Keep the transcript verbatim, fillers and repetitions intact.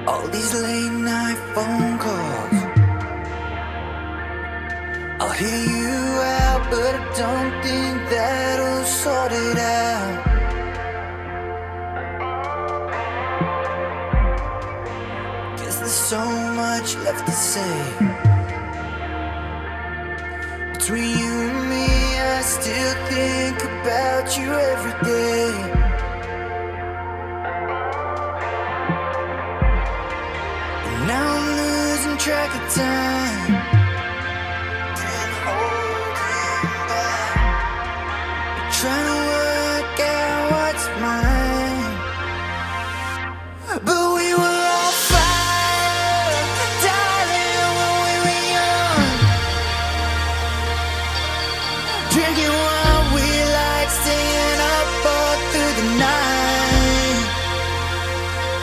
All these late night phone calls, I'll hear you out, but I don't think that'll sort it out. Guess there's so much left to say. Between you and me, I still think about you every day. And now I'm losing track of time. Can't hold you back. Trying to work out what's mine, but